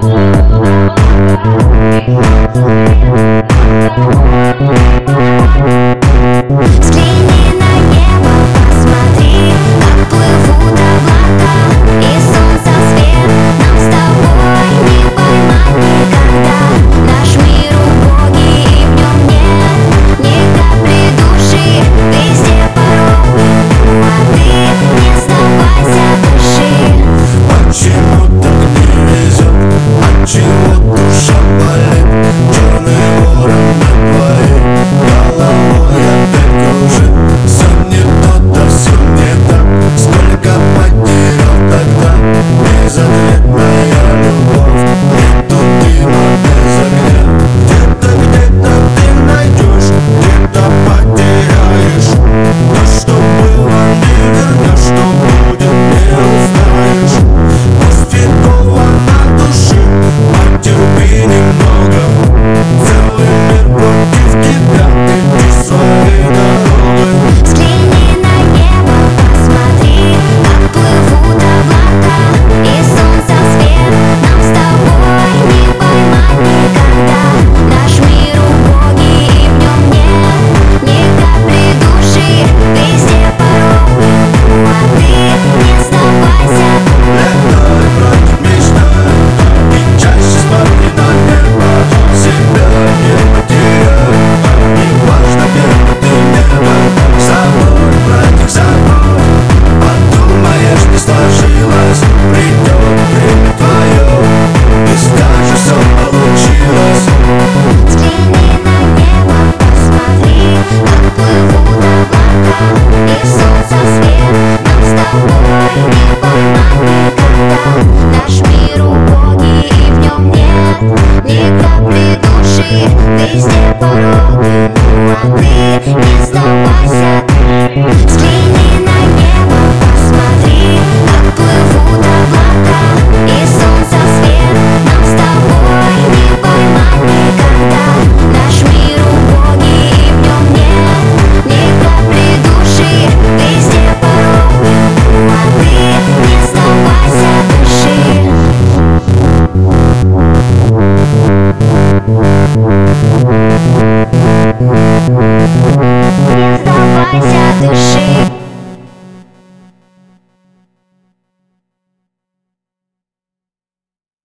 Взгляни на небо, посмотри, как плывут облака, и солнца свет нам с тобой не поймать никогда. Наш мир убогий, и в нем нет ни капли души, везде порог, а ты не сдавайся, дыши. Почему так не везет? Отчего душа болит? Черный ворон над твоей головой опять кружит. Все не то, да все не так. Сколько потерял тогда? Безответная любовь. Нету дыма без огня. Где-то ты найдешь, где-то потеряешь. То, что было, не вернешь, что будет, не узнаешь. После того на душе потерпи немного. Целый мир против тебя, иди своей дорогой. Взгляни на небо, посмотри, как плывут облака, и солнца свет нам с тобой не поймать никогда. Наш мир убогий, и в нем нет ни капли души, везде порог, а ты не сдавайся. Летай, брат, мечтай, и чаще смотри на небо. Себя не потеряй, не важно, где ты небо. Забудь, братик, забудь, подумаешь, не сложилось. Придет время твое, и скажешь, все получилось. Взгляни на небо, посмотри, как плывут облака, и солнца свет нам с тобой не поймать никогда. Наш мир убогий, и в нем нет ни капли души, везде пороги, а ты не сдавайся. Взгляни на небо, посмотри, как плывут облака, и солнца свет нам с тобой не поймать никогда. Наш мир убогий, и в нем нет ни капли души, везде пороги, а ты не сдавайся, дыши.